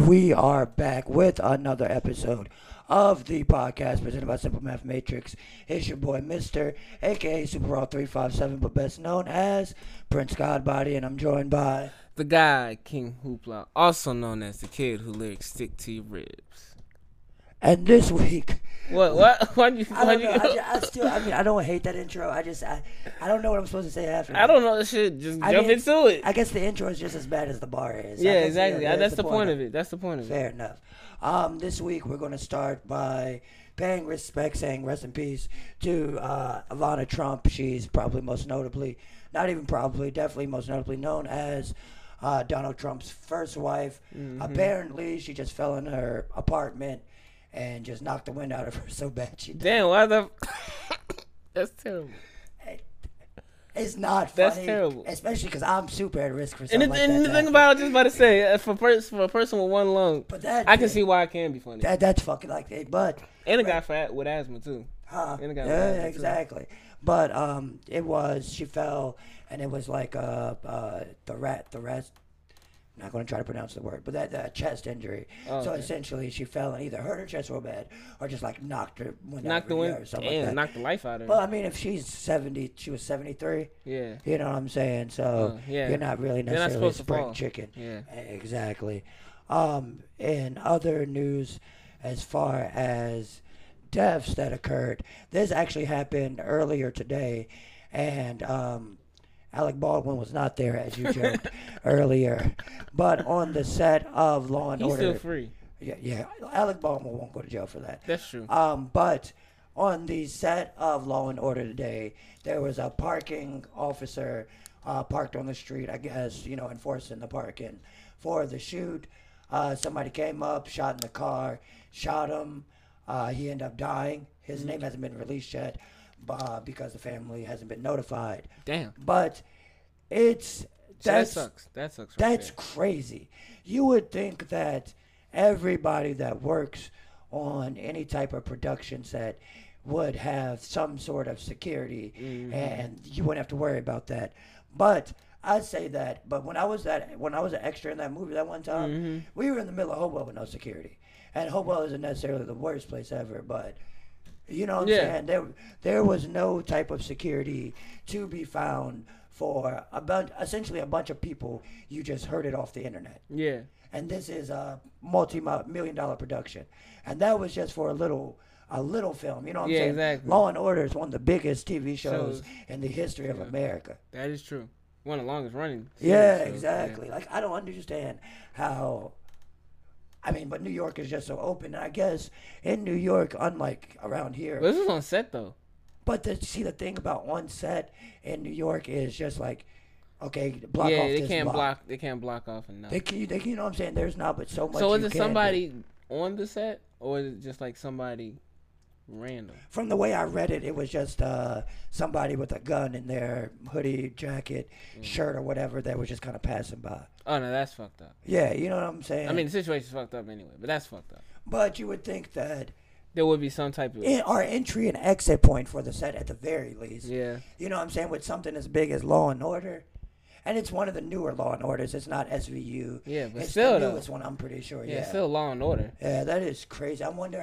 we are back with another episode of the podcast presented by Simple Math Matrix. It's your boy, Mr. aka Super 357, but best known as Prince Godbody, and I'm joined by the guy, King Hoopla, also known as the kid who lyrics stick to your ribs. And this week, What? Why'd you? I don't know. I don't hate that intro. I don't know what I'm supposed to say after. I don't know the shit. Just jump into it. I guess the intro is just as bad as the bar is. Yeah, exactly. That's the point of it. That's the point of it. Fair enough. This week we're going to start by paying respect, saying rest in peace to Ivana Trump. She's probably most notably, not even probably, definitely most notably known as Donald Trump's first wife. Mm-hmm. Apparently, she just fell in her apartment and just knocked the wind out of her so bad she died. Damn, why the... That's terrible. It's not funny. That's terrible. Especially because I'm super at risk for something like that. And the thing about it, I was just about to say, for a person with one lung, but that, I can see why it can be funny. That's fucking like it. But and a guy with asthma, too. And a guy with asthma, exactly. Too. But she fell, and it was like the rest. I'm not going to try to pronounce the word, but that chest injury. Oh, so essentially, she fell and either hurt her chest real bad or just like knocked her wind out of her ear or something like that. Knocked the life out of her. Well, I mean, if she's 70, she was 73. Yeah. You know what I'm saying? So you're not really necessarily a spring chicken. Yeah. Exactly. In other news, as far as deaths that occurred, this actually happened earlier today, and Alec Baldwin was not there, as you joked earlier, but on the set of Law and Order. He's still free. Yeah. Alec Baldwin won't go to jail for that. That's true. But on the set of Law and Order today, there was a parking officer parked on the street, I guess, enforcing the parking for the shoot. Somebody came up, shot in the car, shot him. He ended up dying. His name hasn't been released yet. Because the family hasn't been notified. Damn. But that sucks. That sucks. That's crazy. You would think that everybody that works on any type of production set would have some sort of security, and you wouldn't have to worry about that. But I say that. But when I was an extra in that movie that one time, we were in the middle of Hopewell with no security, and Hopewell isn't necessarily the worst place ever, but. You know what I'm saying? There was no type of security to be found for essentially a bunch of people. You just heard it off the internet. Yeah. And this is a multi-million-dollar production, and that was just for a little film. You know what I'm saying? Exactly. Law and Order is one of the biggest TV shows in the history of America. That is true. One of the longest running. Yeah, exactly. Yeah. Like I don't understand how. I mean, but New York is just so open. And I guess in New York, unlike around here. But this was on set, though. But the thing about on set in New York is just like, okay, block off this block. They can't block off enough. They you know what I'm saying? There's not but so much. So is it somebody on the set, or is it just like somebody random? From the way I read it, it was just somebody with a gun in their hoodie, jacket, shirt, or whatever that was just kind of passing by. Oh, no, that's fucked up. Yeah, you know what I'm saying? I mean, the situation's fucked up anyway, but that's fucked up. But you would think that there would be some type of... our entry and exit point for the set at the very least. Yeah. You know what I'm saying? With something as big as Law and Order. And it's one of the newer Law and Orders. It's not SVU. Yeah, but it's still, the newest one, I'm pretty sure. Yeah, it's still Law and Order. Yeah, that is crazy. I wonder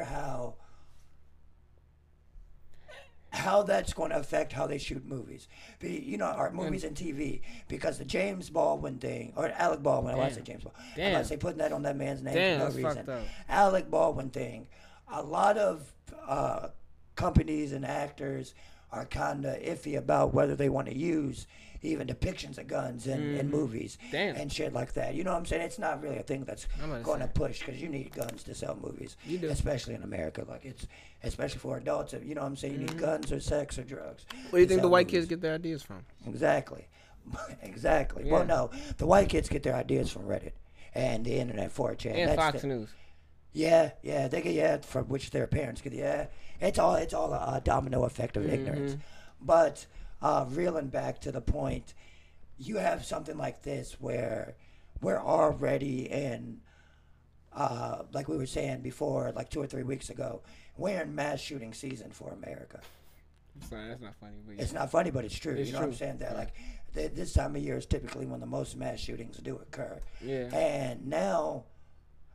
how that's going to affect how they shoot movies, or movies and TV, because the James Baldwin thing, or Alec Baldwin, I want to say James Baldwin, I want to say putting that on that man's name for no reason. Alec Baldwin thing, a lot of companies and actors are kind of iffy about whether they want to use even depictions of guns in movies and shit like that. You know what I'm saying? It's not really a thing that's going to push, because you need guns to sell movies, especially in America. Like it's especially for adults. You know what I'm saying? You need guns or sex or drugs. Where do you think the white kids get their ideas from? Exactly. Yeah. Well, no, the white kids get their ideas from Reddit and the internet, 4chan, and Fox News. Yeah, they get from which their parents get. Yeah, it's all a domino effect of ignorance. But reeling back to the point, you have something like this where we're already in, like we were saying before, like 2 or 3 weeks ago, we're in mass shooting season for America. Sorry, that's not funny. But it's not funny, but it's true. You know what I'm saying? That like this time of year is typically when the most mass shootings do occur. Yeah. And now,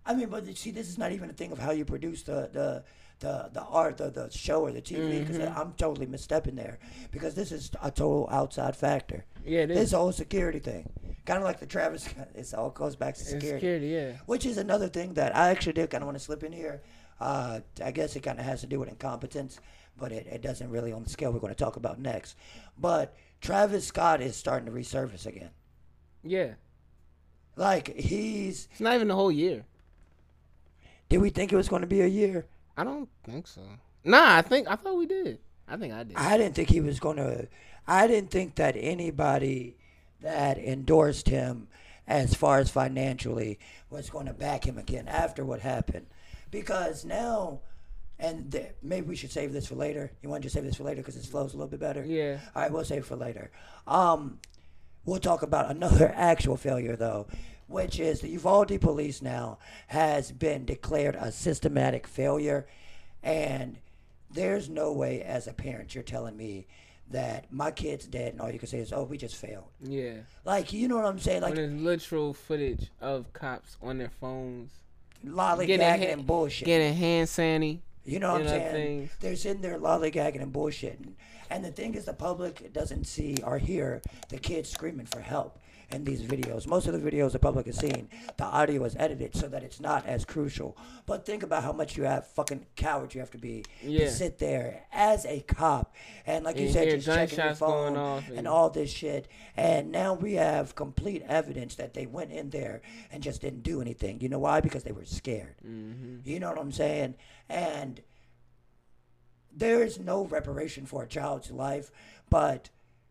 I mean, but see, this is not even a thing of how you produce the art of the show or the TV, because I'm totally misstepping there, because this is a total outside factor. Yeah, it is. This whole security thing, kind of like the Travis, it all goes back to security. Yeah. Which is another thing that I actually did kind of want to slip in here. I guess it kind of has to do with incompetence, but it doesn't really on the scale we're going to talk about next. But Travis Scott is starting to resurface again. Yeah. Like, it's not even the whole year. Did we think it was going to be a year? I don't think so. Nah, I thought we did. I think I did. I didn't think he was going to. I didn't think that anybody that endorsed him as far as financially was going to back him again after what happened. Because now, and maybe we should save this for later. You want to just save this for later because it flows a little bit better? Yeah. All right, we'll save it for later. We'll talk about another actual failure, though, which is the Uvalde police now has been declared a systematic failure. And there's no way as a parent you're telling me that my kid's dead and all you can say is, oh, we just failed. Yeah. Like, you know what I'm saying? Like, when there's literal footage of cops on their phones. Lollygagging and bullshit. Getting hand sanitizer. You know what I'm saying? They're sitting there lollygagging and bullshitting. And the thing is, the public doesn't see or hear the kids screaming for help in these videos. Most of the videos the public has seen, the audio is edited so that it's not as crucial. But think about how much fucking coward you have to be to sit there as a cop and, like you said, just checking your phone off and all this shit. And now we have complete evidence that they went in there and just didn't do anything. You know why? Because they were scared. Mm-hmm. You know what I'm saying? And there is no reparation for a child's life, but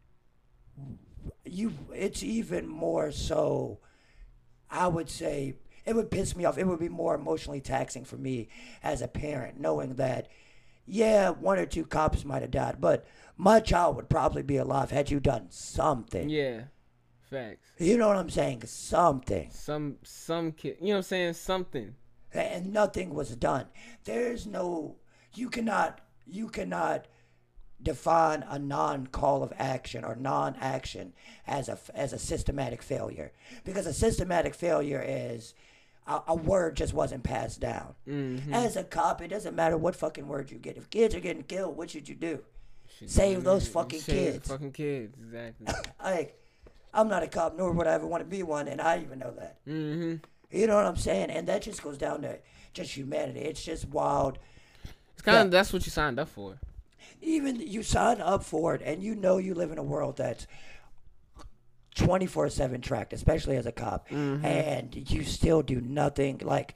it's even more so, I would say, it would piss me off. It would be more emotionally taxing for me as a parent, knowing that, yeah, one or two cops might have died, but my child would probably be alive had you done something. Yeah, facts. You know what I'm saying? Something. Some kid, you know what I'm saying? Something. And nothing was done. There's no, you cannot define a non-call of action or non-action as a systematic failure, because a systematic failure is a word just wasn't passed down. Mm-hmm. As a cop, it doesn't matter what fucking word you get. If kids are getting killed, what should you do? Save those fucking kids. Fucking kids, exactly. Like, I'm not a cop, nor would I ever want to be one, and I even know that. Mm-hmm. You know what I'm saying? And that just goes down to just humanity. It's just wild. It's kind of that's what you signed up for. Even you sign up for it, and you know you live in a world that's 24/7 tracked, especially as a cop, and you still do nothing. Like,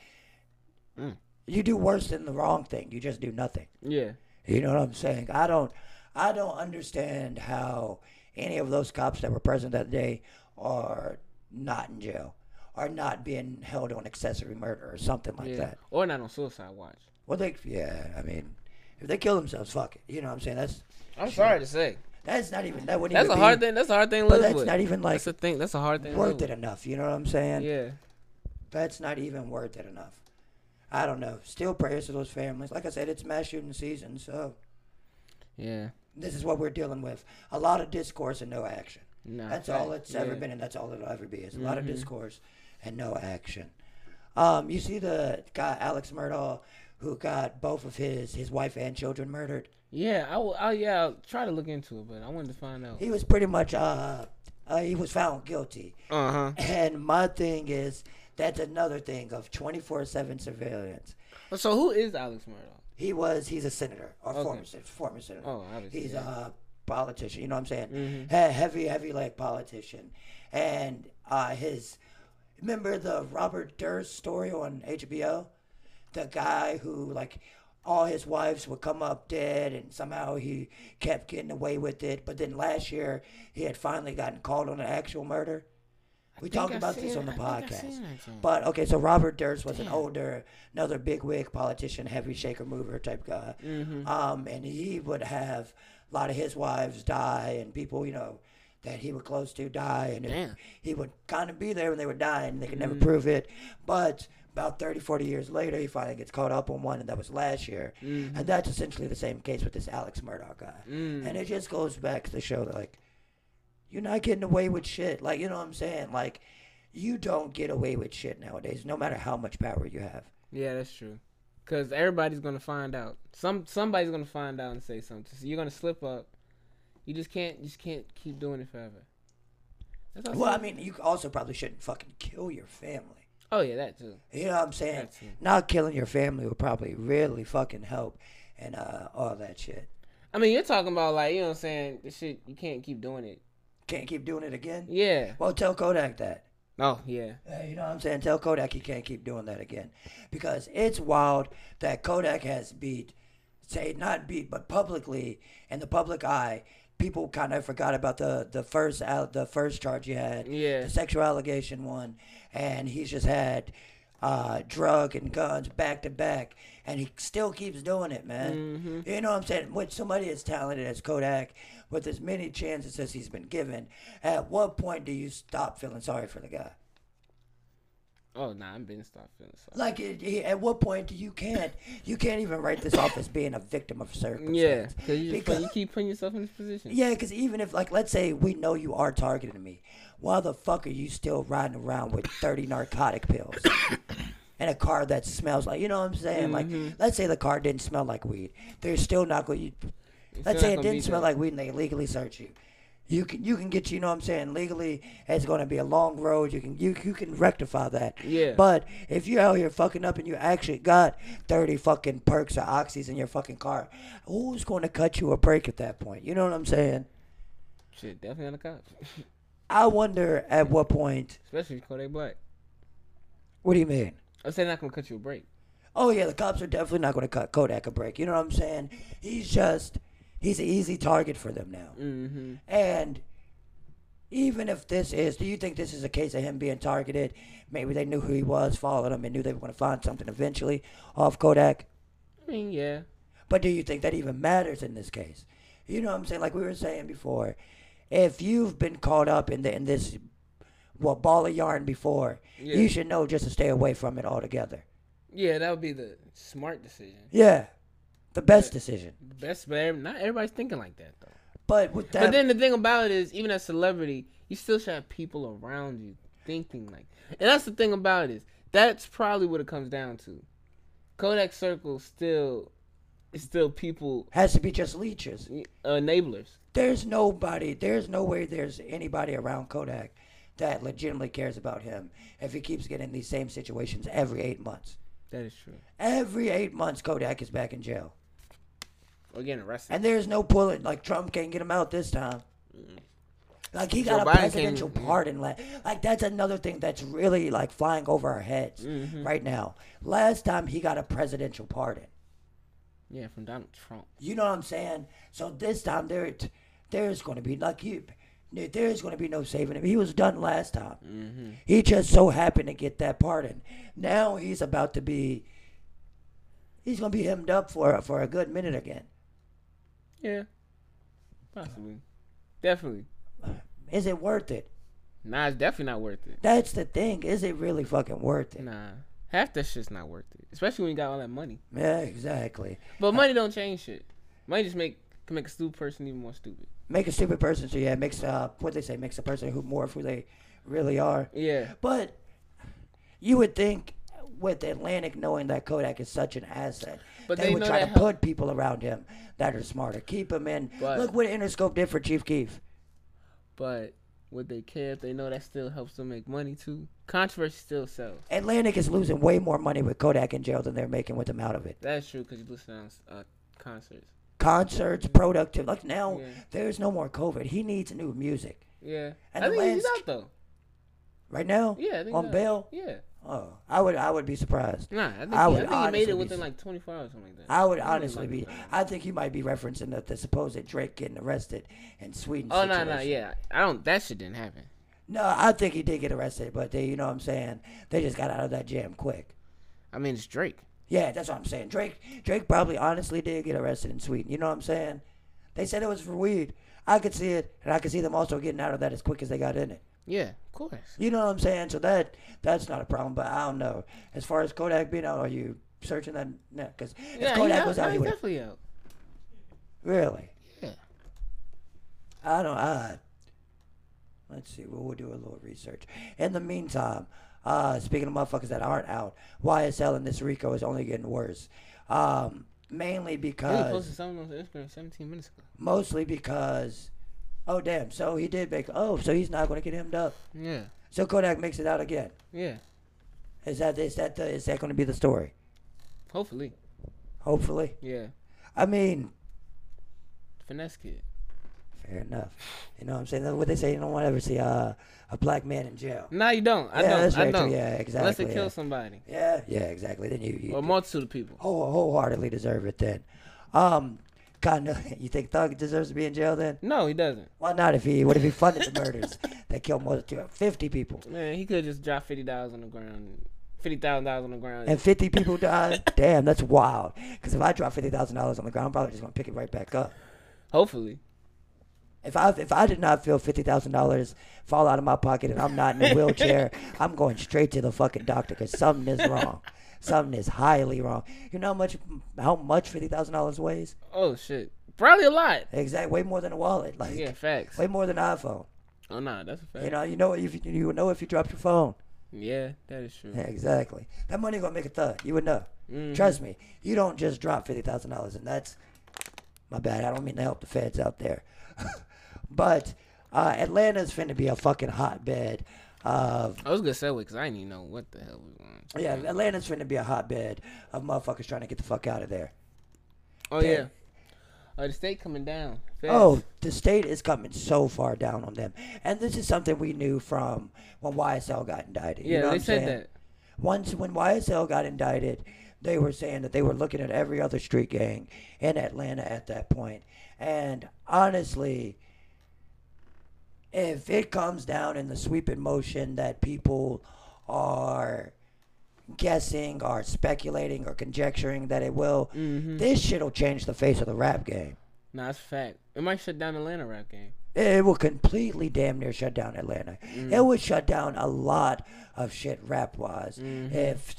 you do worse than the wrong thing. You just do nothing. Yeah. You know what I'm saying? I don't understand how any of those cops that were present that day are not in jail, are not being held on accessory murder or something like that. Or not on suicide watch. Well, I mean, if they kill themselves, fuck it. You know what I'm saying? I'm sorry to say. That's not even, that wouldn't that's even a hard thing. That's a hard thing to live with. But that's not even like, that's a thing. That's a hard thing. Worth it enough. You know what I'm saying? Yeah. That's not even worth it enough. I don't know. Still prayers to those families. Like I said, it's mass shooting season, so. Yeah. This is what we're dealing with. A lot of discourse and no action. No, that's all it's ever been, and that's all it'll ever be. Is a lot of discourse and no action. You see the guy Alex Murdaugh, who got both of his wife and children murdered. Yeah, I'll try to look into it, but I wanted to find out. He was pretty much he was found guilty. And my thing is, that's another thing of 24/7 surveillance. So who is Alex Murdaugh? He's a senator or former senator. Oh, obviously. He's a politician. You know what I'm saying? Mm-hmm. Heavy leg politician. And remember the Robert Durst story on HBO? The guy who, like, all his wives would come up dead and somehow he kept getting away with it. But then last year he had finally gotten called on an actual murder. We talked about this on the podcast. But, okay, so Robert Durst was another bigwig politician, heavy shaker mover type guy. And he would have a lot of his wives die and people, that he was close to die. And he would kind of be there when they were dying. And they could never prove it. But about 30, 40 years later, he finally gets caught up on one, and that was last year. And that's essentially the same case with this Alex Murdaugh guy. And it just goes back to show that, like, you're not getting away with shit. Like, you know what I'm saying? Like, you don't get away with shit nowadays, no matter how much power you have. Yeah, that's true. Because everybody's gonna find out. Somebody's gonna find out and say something. So you're gonna slip up. You just can't keep doing it forever. Well, I mean, you also probably shouldn't fucking kill your family. Oh yeah, that too. You know what I'm saying? Not killing your family would probably really fucking help, and all that shit. I mean, you're talking about like, you know what I'm saying? This shit, you can't keep doing it. Can't keep doing it again? Yeah. Well, tell Kodak that. Oh, yeah. You know what I'm saying? Tell Kodak he can't keep doing that again. Because it's wild that Kodak has not beat, but publicly, in the public eye, people kind of forgot about the first charge he had. Yeah. The sexual allegation one. And he's just had drug and guns back to back. And he still keeps doing it, man. Mm-hmm. You know what I'm saying? With somebody as talented as Kodak, with as many chances as he's been given, at what point do you stop feeling sorry for the guy? Oh, nah, I've been stopped feeling sorry. Like, at what point do you can't even write this off as being a victim of circumstance? Yeah, because you keep putting yourself in this position. Yeah, because even if, like, let's say we know you are targeting me, why the fuck are you still riding around with 30 narcotic pills? And a car that smells like, you know what I'm saying? Mm-hmm. Like, let's say the car didn't smell like weed. They're still not going to... Let's say it didn't smell like weed and they legally search you. You can get, you know what I'm saying, legally. It's going to be a long road. You can rectify that. Yeah. But if you're out here fucking up and you actually got 30 fucking perks or oxys in your fucking car, who's going to cut you a break at that point? You know what I'm saying? Shit, definitely on the cops. I wonder at what point... Especially Kodak Black. What do you mean? I said not going to cut you a break. Oh, yeah, the cops are definitely not going to cut Kodak a break. You know what I'm saying? He's an easy target for them now. Mm-hmm. And even if do you think this is a case of him being targeted? Maybe they knew who he was, followed him, and knew they were going to find something eventually off Kodak? I mean, yeah. But do you think that even matters in this case? You know what I'm saying? Like we were saying before, if you've been caught up in this ball of yarn before, you should know just to stay away from it altogether. Yeah, that would be the smart decision. Yeah, the best decision. The best, but not everybody's thinking like that though. But with that, but then the thing about it is, even as a celebrity, you still should have people around you thinking like. And that's the thing about it is, that's probably what it comes down to. Kodak Circle still people has to be just leeches, enablers. There's no way there's anybody around Kodak that legitimately cares about him if he keeps getting these same situations every 8 months. That is true. Every 8 months, Kodak is back in jail. Or getting arrested. And there's no pulling. Like, Trump can't get him out this time. Like, he got a presidential pardon. Like, that's another thing that's really, like, flying over our heads right now. Last time, he got a presidential pardon. Yeah, from Donald Trump. You know what I'm saying? So this time, there's going to be, there's going to be no saving him. He was done last time. Mm-hmm. He just so happened to get that pardon. Now he's going to be hemmed up for a good minute again. Yeah. Possibly. Definitely. Is it worth it? Nah, it's definitely not worth it. That's the thing. Is it really fucking worth it? Nah. Half that shit's not worth it. Especially when you got all that money. Yeah, exactly. But money don't change shit. Money just can make a stupid person even more stupid. Make a stupid person, so yeah, makes makes a person more of who they really are. Yeah. But you would think with Atlantic knowing that Kodak is such an asset, but they would try to put people around him that are smarter, keep him in. But look what Interscope did for Chief Keef. But would they care if they know that still helps them make money too? Controversy still sells. Atlantic is losing way more money with Kodak in jail than they're making with him out of it. That's true because you listen to concerts. Concerts, productive. Like now, there's no more COVID. He needs new music. Yeah, and I think he's out though. Right now? Yeah, I think on bail. Yeah. Oh, I would be surprised. Nah, I think he made it within like 24 hours or something like that. I would honestly be. I think you might be referencing the supposed Drake getting arrested in Sweden. Oh no, yeah. That shit didn't happen. No, I think he did get arrested, but you know what I'm saying? They just got out of that jam quick. I mean, it's Drake. Yeah, that's what I'm saying. Drake probably honestly did get arrested in Sweden. You know what I'm saying? They said it was for weed. I could see it, and I could see them also getting out of that as quick as they got in it. Yeah, of course. You know what I'm saying? So that's not a problem, but I don't know. As far as Kodak being out, are you searching that? No, because if Kodak was out, he would definitely out. Really? Yeah. I don't. Let's see. We'll do a little research. In the meantime, speaking of motherfuckers that aren't out, YSL and this Rico is only getting worse. Mainly because. He posted something on Instagram 17 minutes ago. Mostly because. Oh damn! So he did make. Oh, so he's not going to get hemmed up. Yeah. So Kodak makes it out again. Yeah. Is that going to be the story? Hopefully. Hopefully. Yeah. I mean. Finesse kid. Fair enough. You know what I'm saying? That's what they say. You don't want to ever see a black man in jail. No, you don't. I don't. I don't. Yeah, exactly. Unless they kill somebody. Yeah, exactly. Then you or a multitude of people. Wholeheartedly deserve it then. You think Thug deserves to be in jail then? No, he doesn't. Why not? What if he funded the murders that killed more than 50 people? Man, he could just drop $50 on the ground. $50,000 on the ground. And 50 people died? Damn, that's wild. Because if I drop $50,000 on the ground, I'm probably just going to pick it right back up. Hopefully. If I did not feel $50,000 fall out of my pocket and I'm not in a wheelchair, I'm going straight to the fucking doctor because something is wrong. Something is highly wrong. You know how much $50,000 weighs? Oh shit, probably a lot. Exactly, way more than a wallet. Like yeah, facts. Way more than an iPhone. Oh nah, that's a fact. You know if you dropped your phone. Yeah, that is true. Yeah, exactly. That money gonna make a thug. You would know. Mm-hmm. Trust me. You don't just drop $50,000, and that's my bad. I don't mean to help the feds out there, but Atlanta's finna be a fucking hotbed. I was gonna say because I didn't even know what the hell was going on. Yeah, Atlanta's finna be a hotbed of motherfuckers trying to get the fuck out of there. Oh yeah. The state coming down. Fast. Oh, the state is coming so far down on them, and this is something we knew from when YSL got indicted. Yeah, you know they said that. When YSL got indicted, they were saying that they were looking at every other street gang in Atlanta at that point, and honestly. If it comes down in the sweeping motion that people are guessing or speculating or conjecturing that it will, this shit will change the face of the rap game. Nah, that's a fact. It might shut down Atlanta rap game. It will completely damn near shut down Atlanta. It would shut down a lot of shit rap-wise. If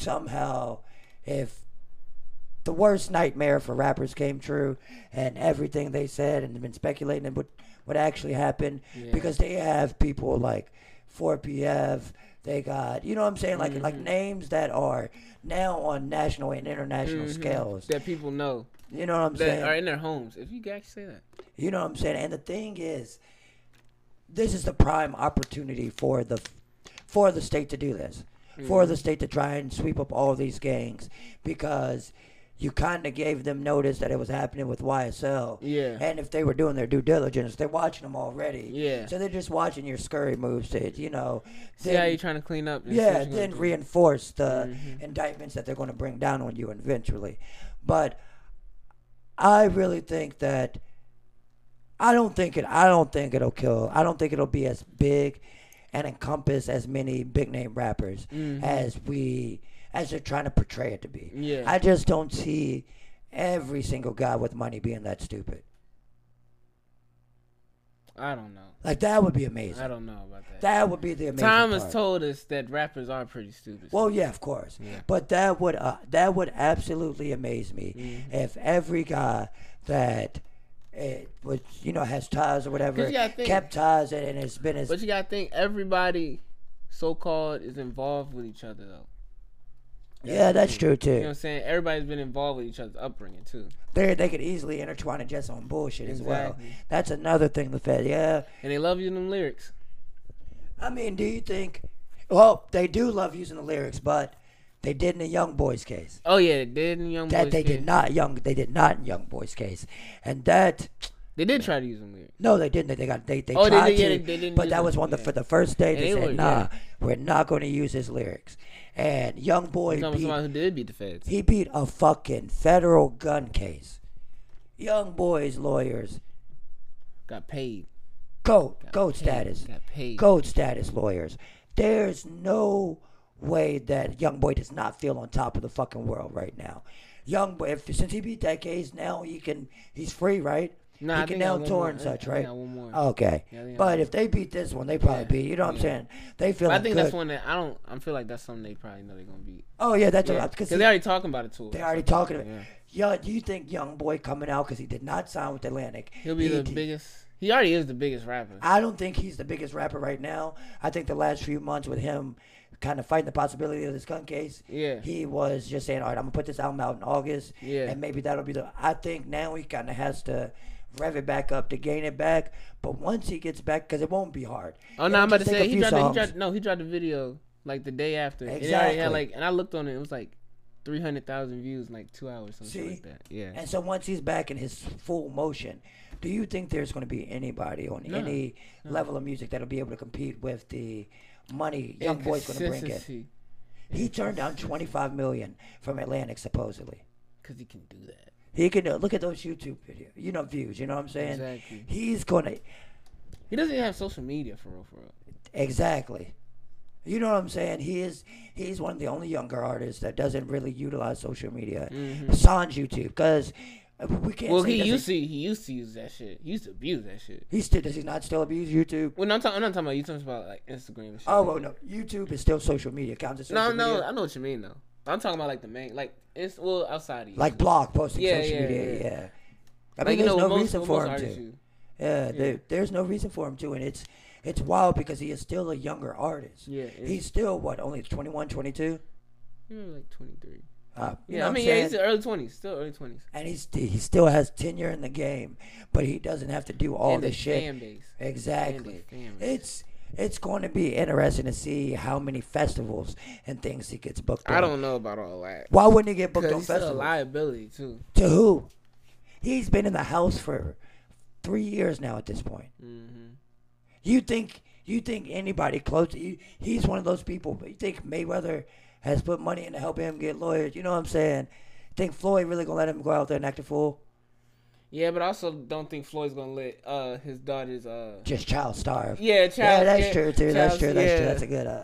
the worst nightmare for rappers came true and everything they said and been speculating would actually happen because they have people like 4PF. They got, you know what I'm saying, like names that are now on national and international scales that people know. You know what I'm saying? That are in their homes. If you can actually say that. You know what I'm saying? And the thing is, this is the prime opportunity for the state to do this, for the state to try and sweep up all these gangs because. You kind of gave them notice that it was happening with YSL. Yeah. And if they were doing their due diligence, they're watching them already. Yeah. So they're just watching your scurry moves to, see how you're trying to clean up. Yeah, then reinforce the indictments that they're going to bring down on you eventually. But I really think that I don't think it'll kill. I don't think it'll be as big and encompass as many big name rappers as they're trying to portray it to be. Yeah. I just don't see every single guy with money being that stupid. I don't know. Like, that would be amazing. I don't know about that. That would be the amazing Time part. has told us that rappers are pretty stupid. Well, yeah, of course. Yeah. But that would absolutely amaze me if every guy that has ties or whatever, kept ties and it's been as... But you got to think everybody so-called is involved with each other, though. Yeah, that's true too. You know what I'm saying? Everybody's been involved with each other's upbringing too. They could easily intertwine it just on bullshit as well. That's another thing the Fed, And they love using them lyrics. I mean, do you think? Well, they do love using the lyrics, but they did in the Young Boys case. Oh yeah, they did in Young Boys case. They did not in Young Boys case, and that. They did try to use them lyrics. No, they didn't. They tried to. They didn't. But that was for the first day. They said, "Nah, we're not going to use his lyrics." And Young Boy beat somebody who did beat the feds. He beat a fucking federal gun case. Young Boy's lawyers got paid. Gold status. Got paid. Gold status lawyers. There's no way that Young Boy does not feel on top of the fucking world right now. Young Boy, since he beat that case, now he's free, right? Nah, he can now tour and such, right? One more. Okay. But if they beat this one, they probably beat. You know what I'm saying? They feel. I think that's one that I feel like that's something they probably know they're gonna beat. Oh yeah, that's a lot because they're already talking about it too. They're already talking about it. Yeah, do you think Young Boy coming out because he did not sign with Atlantic? He'll be the biggest. He already is the biggest rapper. I don't think he's the biggest rapper right now. I think the last few months with him kind of fighting the possibility of this gun case, he was just saying, all right, I'm going to put this album out in August, and maybe that'll be I think now he kind of has to rev it back up to gain it back, but once he gets back, because it won't be hard. Oh, no, I'm about to say, he dropped the video, like, the day after. Exactly. It already had, like, and I looked on it, it was, like, 300,000 views in, like, 2 hours, something like that. Yeah. And so once he's back in his full motion, do you think there's going to be anybody on any level of music that'll be able to compete with the money Young Boy's going to bring in? He turned down $25 million from Atlantic, supposedly. Because he can do that. He can look at those YouTube videos, views. You know what I'm saying? Exactly. He's going to. He doesn't even have social media for real. Exactly. You know what I'm saying? He's one of the only younger artists that doesn't really utilize social media. Sans YouTube, because we can't. Well, he used to use that shit. He used to abuse that shit. Does he not still abuse YouTube? Well, I'm not talking about YouTube. I'm talking about like Instagram and shit. Oh, well, no. YouTube is still social media. Counts as social media. No, I know what you mean though. I'm talking about like the main, like it's outside of YouTube. Like blog posting, social media. Yeah. I mean, there's no reason for him to. There's no reason for him to, and it's wild because he is still a younger artist. Yeah. He's still only 21, 22? Like 23. He's early 20s, still early 20s. And he still has tenure in the game, but he doesn't have to do all this shit. Fan base. Exactly. It's going to be interesting to see how many festivals and things he gets booked on. I don't know about all that. Why wouldn't he get booked on festivals? It's a liability, too. To who? He's been in the house for 3 years now at this point. Mm-hmm. You think anybody close to you? He's one of those people. But you think Mayweather has put money in to help him get lawyers? You know what I'm saying? Think Floyd really going to let him go out there and act a fool? Yeah, but I also don't think Floyd's gonna let his daughters just child starve. Yeah, that's true too. That's true. That's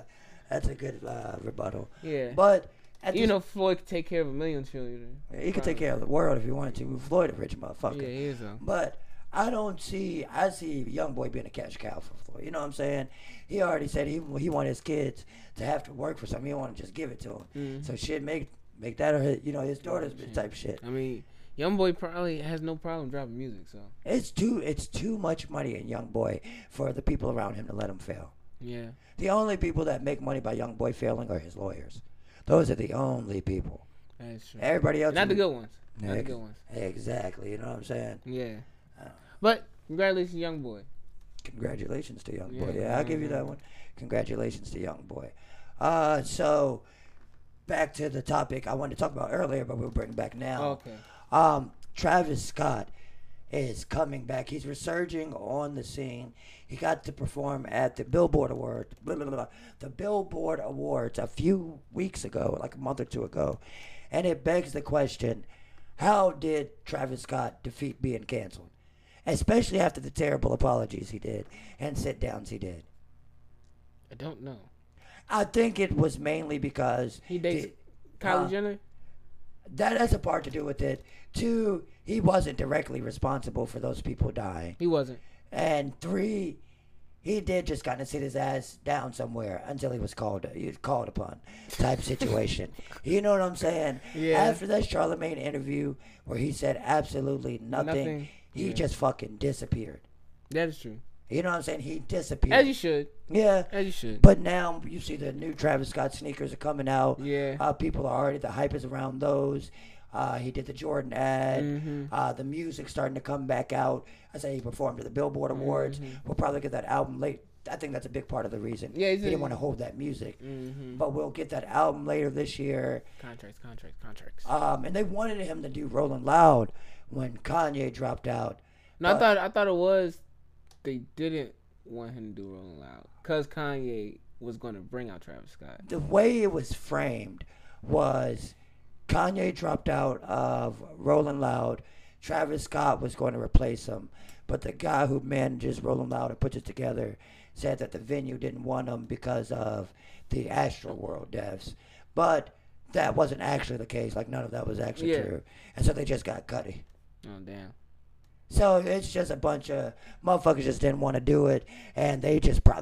a good rebuttal. Yeah, but Floyd could take care of 1 million children. He could take care of the world if he wanted to. Floyd a rich motherfucker. Yeah, he is. But I see Young Boy being a cash cow for Floyd. You know what I'm saying? He already said he wanted his kids to have to work for something. He didn't want to just give it to them. Mm-hmm. So shit, make that or his daughter's type shit. I mean, Young Boy probably has no problem dropping music, so it's too much money in Young Boy for the people around him to let him fail. Yeah. The only people that make money by Young Boy failing are his lawyers. Those are the only people. That's true. Everybody else, not the good ones. Not the good ones. Exactly. You know what I'm saying? Yeah. But congratulations, Young Boy. Congratulations to Young Boy. Yeah, I'll give you that one. Congratulations to Young Boy. So back to the topic I wanted to talk about earlier, but we'll bring it back now. Okay. Travis Scott is coming back. He's resurging on the scene. He got to perform at the Billboard Awards. The Billboard Awards a few weeks ago, like a month or two ago, and it begs the question: how did Travis Scott defeat being canceled? Especially after the terrible apologies he did and sit-downs he did. I don't know. I think it was mainly because he dates Kylie Jenner. That has a part to do with it. 2, he wasn't directly responsible for those people dying. He wasn't. And 3, he did just kind of sit his ass down somewhere until he was called upon type situation. You know what I'm saying? Yeah. After that Charlemagne interview where he said absolutely nothing. He just fucking disappeared. That is true. You know what I'm saying? He disappeared. As you should. Yeah. As you should. But now you see the new Travis Scott sneakers are coming out. Yeah. People are already, the hype is around those. He did the Jordan ad. Mm-hmm. The music's starting to come back out. I say he performed at the Billboard Awards. Mm-hmm. We'll probably get that album late. I think that's a big part of the reason. Yeah, he didn't want to hold that music. Mm-hmm. But we'll get that album later this year. Contracts. And they wanted him to do Rolling Loud when Kanye dropped out. No, I thought it was they didn't want him to do Rolling Loud because Kanye was going to bring out Travis Scott. The way it was framed was Kanye dropped out of Rolling Loud. Travis Scott was going to replace him. But the guy who manages Rolling Loud and puts it together said that the venue didn't want him because of the Astroworld deaths. But that wasn't actually the case. Like, none of that was actually true. And so they just got Cudi. Oh, damn. So it's just a bunch of motherfuckers just didn't want to do it, and they just probably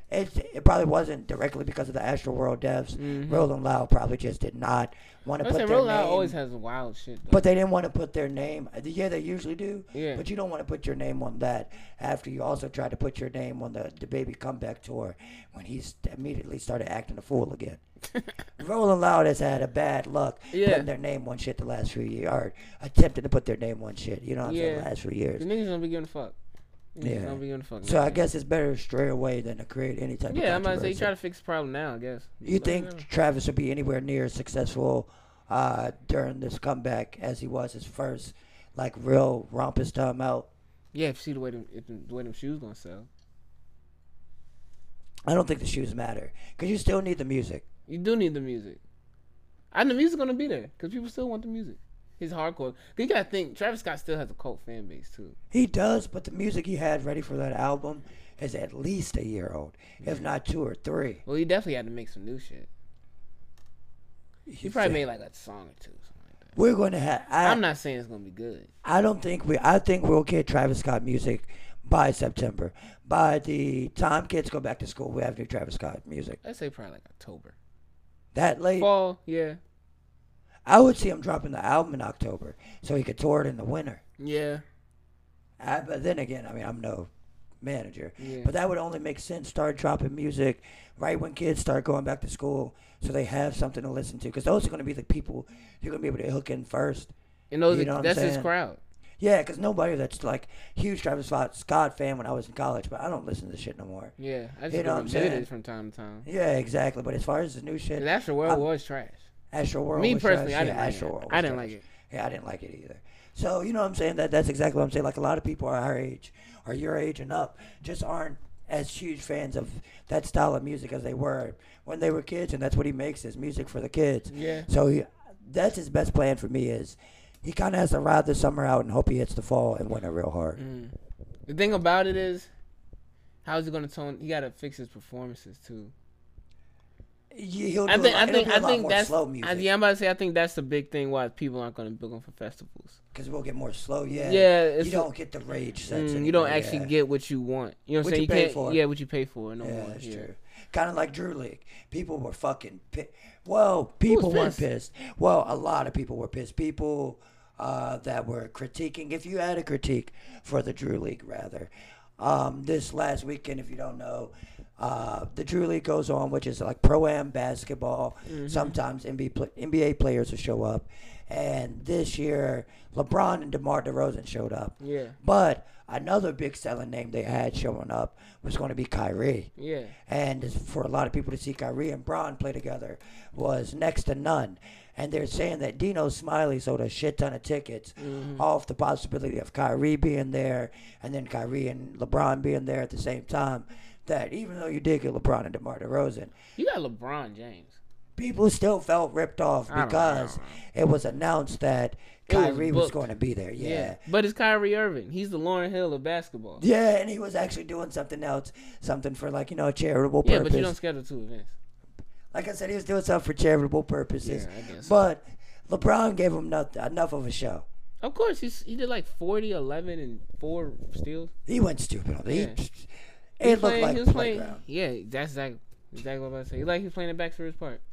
It probably wasn't directly because of the Astroworld devs. Mm-hmm. Rolling Loud probably just did not want to put their Rolling name. Loud always has wild shit, though. But they didn't want to put their name. Yeah, they usually do. Yeah. But you don't want to put your name on that after you also tried to put your name on the Baby Comeback Tour when he immediately started acting a fool again. Rolling Loud has had a bad luck putting their name on shit the last few years, or attempting to put their name on shit. You know what I'm saying? The last few years. The niggas don't be giving a fuck. So I guess it's better to stray away than to create any type of controversy. Yeah, I'm about to say you try to fix the problem now, I guess. You think Travis would be anywhere near successful during this comeback as he was his first like real rompous time out? Yeah, if you see the way them shoes gonna sell. I don't think the shoes matter because you still need the music. You do need the music. And the music's gonna be there because people still want the music. He's hardcore. You gotta think Travis Scott still has a cult fan base too. He does, but the music he had ready for that album is at least a year old, if not 2 or 3. Well, he definitely had to make some new shit. He probably made like a song or two, something like that. We're gonna have. I'm not saying it's gonna be good. I think we'll get Travis Scott music by September. By the time kids go back to school, we have new Travis Scott music. I'd say probably like October. That late? Fall, yeah. I would see him dropping the album in October so he could tour it in the winter. Yeah. But then again, I mean, I'm no manager. Yeah. But that would only make sense. Start dropping music right when kids start going back to school so they have something to listen to. Because those are going to be the people you're going to be able to hook in first. And that's his crowd. Yeah, because nobody that's like huge Travis Scott fan when I was in college, but I don't listen to this shit no more. Yeah, I just go to it from time to time. Yeah, exactly. But as far as the new shit, Astroworld was trash. Astroworld. Me was personally, trash. I didn't like it. Yeah, I didn't like it either. So you know what I'm saying? That's exactly what I'm saying. Like a lot of people our age, or your age and up, just aren't as huge fans of that style of music as they were when they were kids, and that's what he makes is music for the kids. Yeah. So that's his best plan for me is. He kind of has to ride the summer out and hope he hits the fall and winter real hard. The thing about it is, how is he going to tone? He got to fix his performances too. Yeah, I think that's slow music. I'm about to say I think that's the big thing why people aren't going to book him for festivals. Because we'll get more slow. Yeah. Yeah. You don't get the rage sets. You don't actually get what you want. You know what I'm saying? You pay for. Yeah, what you pay for. No yeah, more. That's true. Kind of like Drew League. People were fucking pissed. Well, people weren't pissed. Well, a lot of people were pissed. People that were critiquing. If you had a critique for the Drew League, rather, this last weekend, if you don't know, the Drew League goes on, which is like pro-am basketball. Mm-hmm. Sometimes NBA players will show up. And this year, LeBron and DeMar DeRozan showed up. Yeah. But another big selling name they had showing up was going to be Kyrie. Yeah. And for a lot of people to see Kyrie and Bron play together was next to none. And they're saying that Dino Smiley sold a shit ton of tickets off the possibility of Kyrie being there and then Kyrie and LeBron being there at the same time. That even though you did get LeBron and DeMar DeRozan, you got LeBron James. People still felt ripped off because it was announced that Kyrie was going to be there. Yeah. But it's Kyrie Irving. He's the Lauryn Hill of basketball. Yeah, and he was actually doing something else, something for like, a charitable purpose. Yeah, but you don't schedule 2 events. Like I said, he was doing something for charitable purposes. Yeah, I guess. But LeBron gave him enough of a show. Of course, he did like 40, 11, and 4 steals. He went stupid on it. Yeah. It looked like playground. Yeah, that's exactly what I'm about to say. He was playing it back for his part.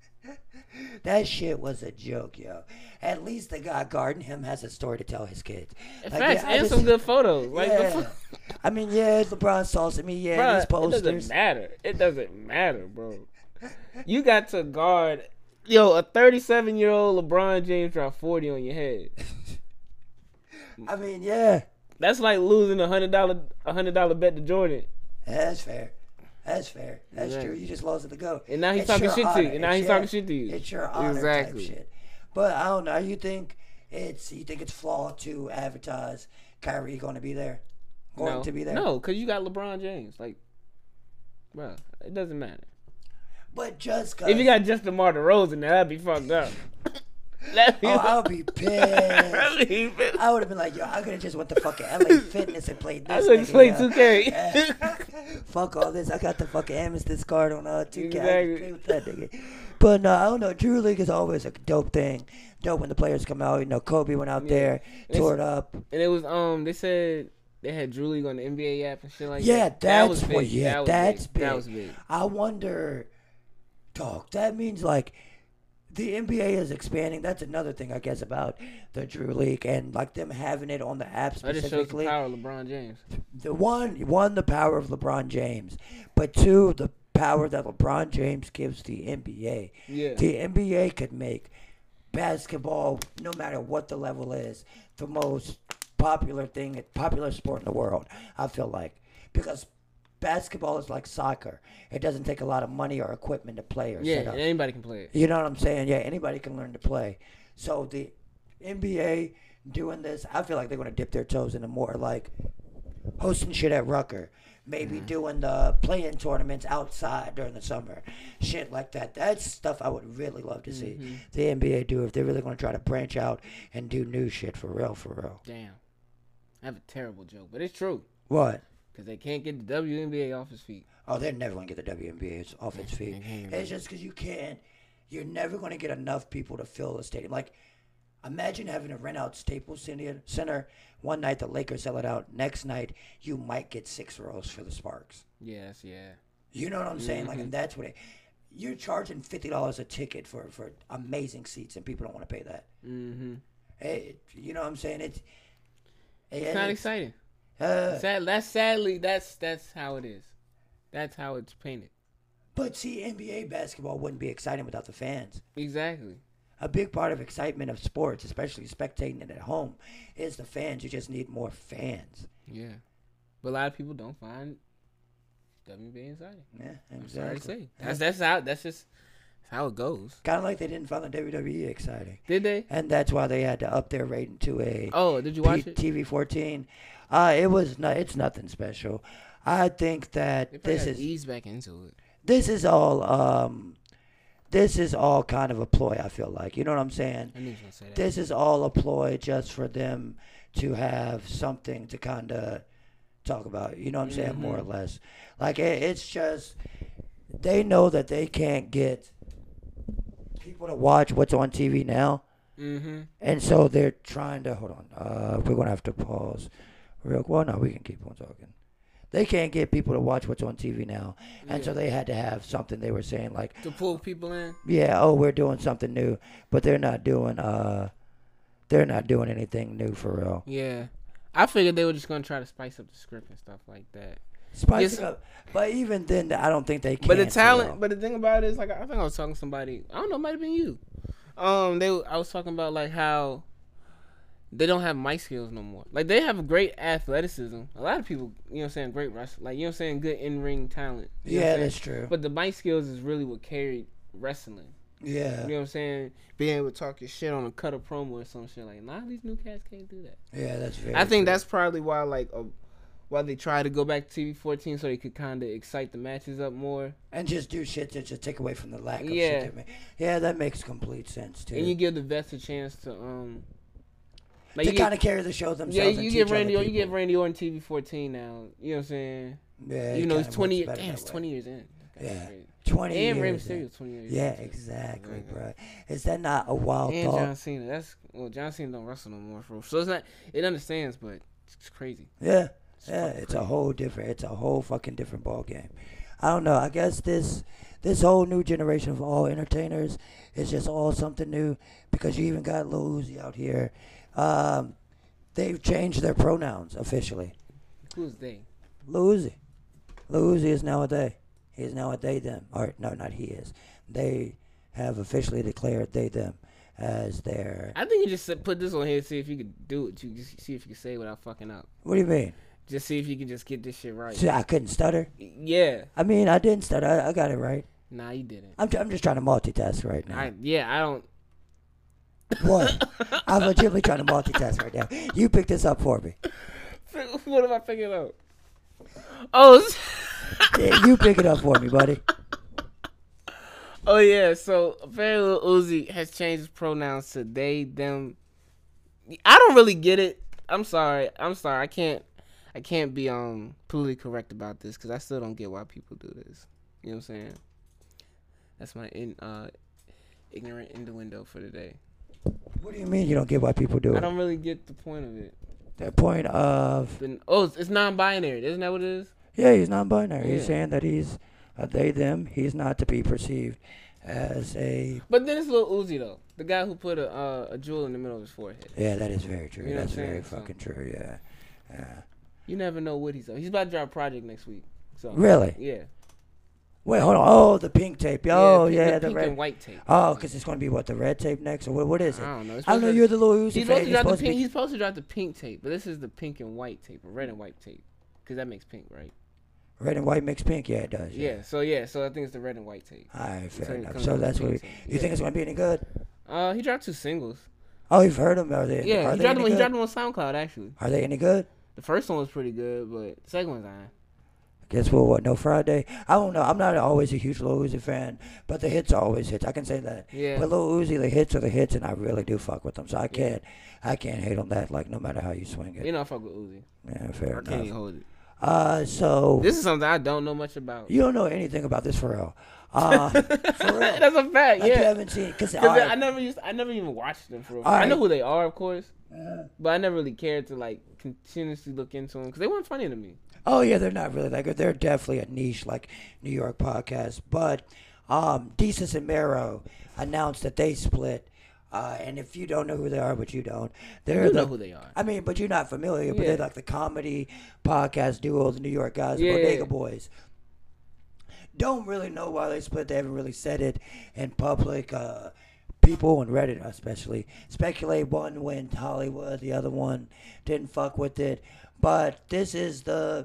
That shit was a joke, yo. At least the guy guarding him has a story to tell his kids. Facts, and some good photos. I mean, LeBron saucing me, these posters. It doesn't matter, bro. You got to guard, a 37-year-old LeBron James dropped 40 on your head. I mean, yeah. That's like losing $100 bet to Jordan. That's fair. That's true. You just lost it to go. And now he's talking shit to you. It's your honor type shit. But I don't know. You think it's flawed to advertise Kyrie going to be there? To be there? No, because you got LeBron James. Bro, it doesn't matter. But just cause if you got just DeMar DeRozan, that'd be fucked up. I'll be pissed. I would have been like, yo, I could have just went to fucking LA Fitness and played this. I could have played 2K. Fuck all this. I got the fucking Amethyst card on 2K. Exactly. Play with that nigga. But no, I don't know. Drew League is always a dope thing. Dope when the players come out. Kobe went out there, tore it up. And it was they said they had Drew League on the NBA app and shit like that. That that's was big. what. Yeah, that's big. That was big. I wonder, dog. That means like the NBA is expanding. That's another thing I guess about the Drew League and like them having it on the app specifically. That just shows the power of LeBron James. The one, the power of LeBron James, but two, the power that LeBron James gives the NBA. Yeah. The NBA could make basketball, no matter what the level is, the most popular sport in the world, I feel like. Because basketball is like soccer. It doesn't take a lot of money or equipment to play or set up. Yeah, anybody can play it. You know what I'm saying? Yeah, anybody can learn to play. So the NBA doing this, I feel like they're going to dip their toes into more like hosting shit at Rucker. Maybe doing the play-in tournaments outside during the summer. Shit like that. That's stuff I would really love to see the NBA do if they're really going to try to branch out and do new shit for real, for real. Damn. I have a terrible joke, but it's true. What? Because they can't get the WNBA off his feet. Oh, they're never going to get the WNBA off its feet. It's just because you're never going to get enough people to fill the stadium. Like, imagine having to rent out Staples Center. One night the Lakers sell it out. Next night you might get 6 rows for the Sparks. Yes, yeah. You know what I'm saying? Like, and that's what you're charging $50 a ticket for amazing seats, and people don't want to pay that. You know what I'm saying? It's not exciting. Sadly, that's how it is. That's how it's painted. But see, NBA basketball wouldn't be exciting without the fans. Exactly. A big part of excitement of sports, especially spectating it at home, is the fans. You just need more fans. Yeah. But a lot of people don't find WNBA exciting. Yeah, exactly. I'm sorry to say. That's just how it goes. Kind of like they didn't find the WWE exciting. Did they? And that's why they had to up their rating to a did you watch it? TV 14. It's nothing special. I think that this is ease back into it. This is all kind of a ploy, I feel like. You know what I'm saying? I knew you were gonna say that. This is all a ploy just for them to have something to kind of talk about. You know what I'm saying? More or less. Like, it's just, they know that they can't get people to watch what's on TV now. And so they're trying to, hold on, we're going to have to pause real quick. Well, no, we can keep on talking. They can't get people to watch what's on TV now. And so they had to have something they were saying like to pull people in. Yeah, we're doing something new, but they're not doing anything new for real. Yeah. I figured they were just going to try to spice up the script and stuff like that. Spice it up. But even then I don't think they can. But the talent, but the thing about it is, like, I think I was talking to somebody, I don't know, it might have been you. I was talking about like how they don't have mic skills no more. Like, they have great athleticism. A lot of people, you know what I'm saying, great wrestling. Like, you know what I'm saying, good in-ring talent. Yeah, that's true. But the mic skills is really what carried wrestling. Yeah. You know what I'm saying? Being able to talk your shit on a cut a promo or some shit. Like, a lot of these new cats can't do that. Yeah, that's very I think true. that's probably why, like, why they try to go back to TV 14 so they could kind of excite the matches up more. And just do shit to just take away from the lack of shit. Yeah, that makes complete sense, too. And you give the vets a chance to, like, to kind of carry the show themselves. Yeah, you give Randy Orton TV 14 now. You know what I'm saying? Yeah. You know, it's 20 years. Damn, it's 20 years in. Yeah. 20 years. And Rey Mysterio's 20 years. Yeah, exactly, bro. Is that not a wild and thought? John Cena. John Cena don't wrestle no more, for so it's not. It understands, but it's crazy. Yeah. It's a whole fucking different ball game. I don't know. I guess this whole new generation of all entertainers is just all something new, because you even got Lil Uzi out here. They've changed their pronouns officially. Who's they? Lil Uzi. Lil Uzi is now a they. He is now a they, them. Or, no, not he is. They have officially declared they, them as their... I think you just put this on here to see if you could do it. You just see if you can say it without fucking up. What do you mean? Just see if you can just get this shit right. See, I couldn't stutter? Yeah. I mean, I didn't stutter. I got it right. Nah, you didn't. I'm just trying to multitask right now. I don't... What? I'm legitimately trying to multitask right now. You pick this up for me. What am I picking up? Oh... Yeah, you pick it up for me, buddy. Oh, yeah. So, apparently Lil Uzi has changed his pronouns to they, them. I don't really get it. I'm sorry. I can't be politically correct about this, because I still don't get why people do this. You know what I'm saying? That's my ignorant innuendo for today. What do you mean you don't get why people do it? I don't really get the point of it. The point of it's non-binary. Isn't that what it is? Yeah, he's non-binary. Yeah. He's saying that he's a they them. He's not to be perceived as a. But then it's Lil Uzi though, the guy who put a jewel in the middle of his forehead. Yeah, that is very true. That's very fucking true. Yeah. You never know what he's on. He's about to drop a project next week. So really? Yeah. Wait, hold on. Oh, the pink tape. Oh, yeah, the pink red and white tape. Oh, because it's going to be what, the red tape next, or what is it? I don't know. I don't know. You're the Lil Uzi fan. He's supposed to drop the pink tape, but this is the pink and white tape, or red and white tape, because that makes pink, right? Red and white makes pink. Yeah, it does. Yeah. So I think it's the red and white tape. All right, fair enough. So that's what you think it's going to be any good? He dropped 2 singles. Oh, you've heard them? Are they? Yeah, he dropped them on SoundCloud actually. Are they any good? The first one was pretty good, but the second one's not. Guess what? No Friday. I don't know. I'm not always a huge Lil Uzi fan, but the hits are always hits. I can say that. Yeah. But Lil Uzi, the hits are the hits, and I really do fuck with them. So I can't hate on that. Like no matter how you swing it. You know, I fuck with Uzi. Yeah, fair enough. Can't even hold it. So this is something I don't know much about. You don't know anything about this, for real. For real. That's a fact. Like, yeah. You haven't seen because I never even watched them for real. I know who they are, of course, but I never really cared to like continuously look into them because they weren't funny to me. Oh yeah, they're not really that good. They're definitely a niche like New York podcast. But Desus and Mero announced that they split. And if you don't know who they are, but you don't, you know who they are. I mean, but you're not familiar. But they're like the comedy podcast duo, the New York guys, the Bodega Boys. Don't really know why they split. They haven't really said it in public. People on Reddit especially speculate one went Hollywood, the other one didn't fuck with it. But this is the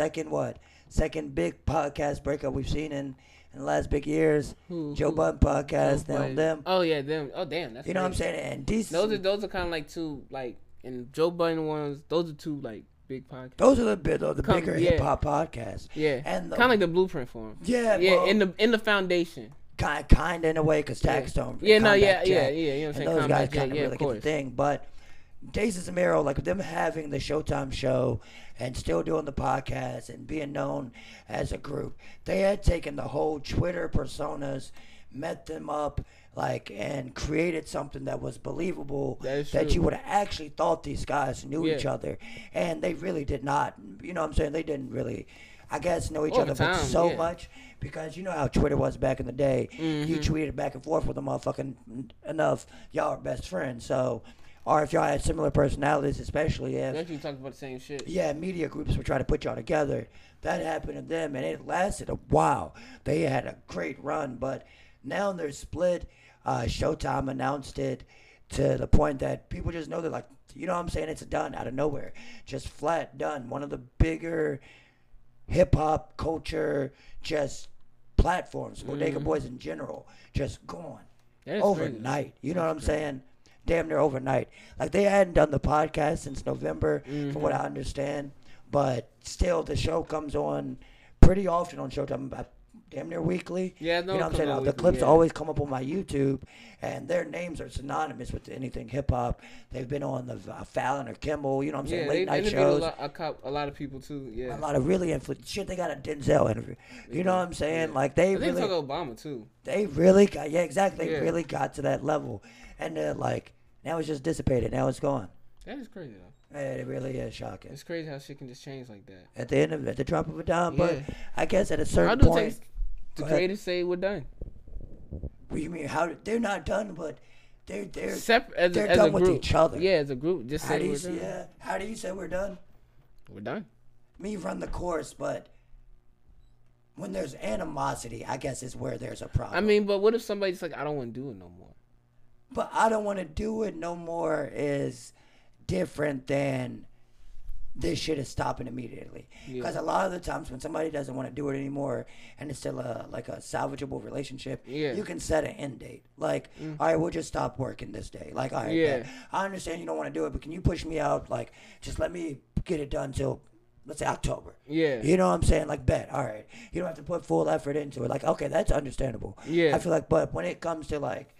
second big podcast breakup we've seen in the last big years. Joe Budden podcast, them. Oh yeah, them. Oh damn, that's you know what I'm saying. And those are kind of like two like and Joe Budden ones. Those are two like big podcasts. Those are the bigger hip hop podcasts. Yeah, and kind of like the blueprint for them. Yeah, yeah. In the foundation. Kind of in a way, because Tax Stone. Yeah, no, yeah. You know what I'm saying? Those guys kind of really get the thing, but. Desus and Mero, like them having the Showtime show and still doing the podcast and being known as a group, they had taken the whole Twitter personas, met them up, like, and created something that was believable, that you would have actually thought these guys knew each other, and they really did not. You know what I'm saying? They didn't really, I guess, know each other but so much. Because you know how Twitter was back in the day. You tweeted back and forth with a motherfucking enough, y'all are best friends. So. Or if y'all had similar personalities, especially if... you talk about the same shit. Yeah, media groups were trying to put y'all together. That happened to them, and it lasted a while. They had a great run, but now they're split. Showtime announced it to the point that people just know they're like, you know what I'm saying? It's done out of nowhere. Just flat done. One of the bigger hip-hop culture just platforms, Bodega Boys in general, just gone. Overnight. Crazy. You know what I'm saying? Damn near overnight. Like, they hadn't done the podcast since November, from what I understand. But still, the show comes on pretty often on Showtime, damn near weekly. Yeah, no, you know what I'm saying? The clips always come up on my YouTube, and their names are synonymous with anything hip-hop. They've been on the Fallon or Kimmel, you know what I'm saying? Late night shows. A lot of people, too, yeah. A lot of really influential shit. They got a Denzel interview. You know what I'm saying? Yeah. Like, they really... They took Obama, too. They really got... Yeah, exactly. They really got to that level. And they're like... Now it's just dissipated. Now it's gone. That is crazy, though. It really is shocking. It's crazy how shit can just change like that. At the drop of a dime. But I guess at a certain point... The creators say we're done. What do you mean? How they're not done, but they're they're done with each other. Yeah, as a group. Just say we're done. Yeah. How do you say we're done? We're done. Me run the course, but... When there's animosity, I guess is where there's a problem. I mean, but what if somebody's like, I don't want to do it no more? But I don't want to do it no more is different than this shit is stopping immediately. Because a lot of the times when somebody doesn't want to do it anymore and it's still like a salvageable relationship, you can set an end date. Like, all right, we'll just stop working this day. Like, all right, I understand you don't want to do it, but can you push me out? Like, just let me get it done till, let's say, October. Yeah. You know what I'm saying? Like, bet. All right. You don't have to put full effort into it. Like, okay, that's understandable. Yeah. I feel like, but when it comes to, like,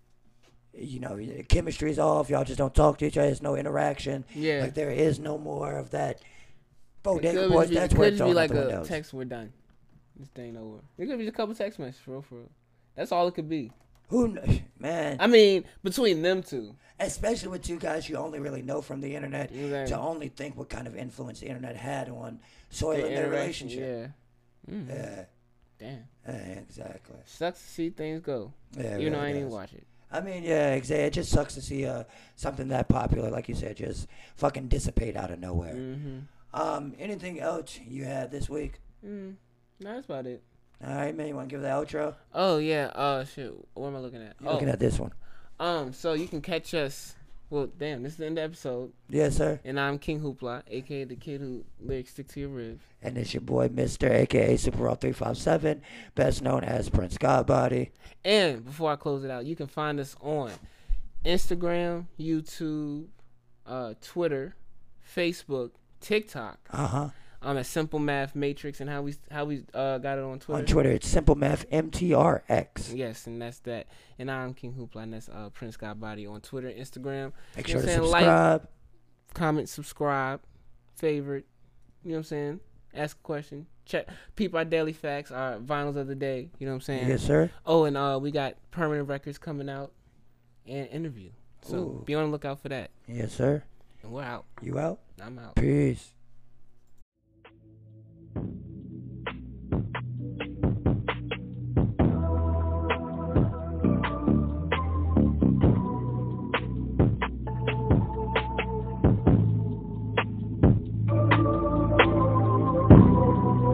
you know, chemistry's off. Y'all just don't talk to each other. There's no interaction. Yeah. Like, there is no more of that. Bodega Boys, that's where it's all. It could just be like a text, we're done. This thing over. It could be a couple text messages, for real. That's all it could be. Man. I mean, between them two. Especially with two guys you only really know from the internet, Exactly. to only think what kind of influence the internet had on soiling their relationship. Yeah. Mm-hmm. Yeah. Damn. Yeah, exactly. Sucks to see things go. Yeah, even though really I didn't does. watch it. I mean, yeah, exactly. It just sucks to see something that popular, like you said, just fucking dissipate out of nowhere. Mm-hmm. Anything else you had this week? No, that's about it. All right, man. You want to give the outro? Oh yeah. Shit. What am I looking at? You're looking at this one. So you can catch us. Well, damn, this is the end of the episode. Yes, sir. And I'm King Hoopla, aka the kid who lyrics stick to your ribs. And it's your boy, Mr. aka Super Raw 357, best known as Prince Godbody. And before I close it out, you can find us on Instagram, YouTube, Twitter, Facebook, TikTok. At Simple Math Matrix, and how we got it on Twitter. On Twitter, it's Simple Math MTRX. Yes, and that's that. And I'm King Hoopla, and that's Prince Godbody on Twitter, Instagram. Make sure to subscribe, like, comment, subscribe, favorite. You know what I'm saying? Ask a question. Check. Peep our daily facts, our vinyls of the day. You know what I'm saying? Yes, sir. Oh, and we got permanent records coming out and interview. So Ooh. be on the lookout for that. Yes, sir. And we're out. You out? I'm out. Peace.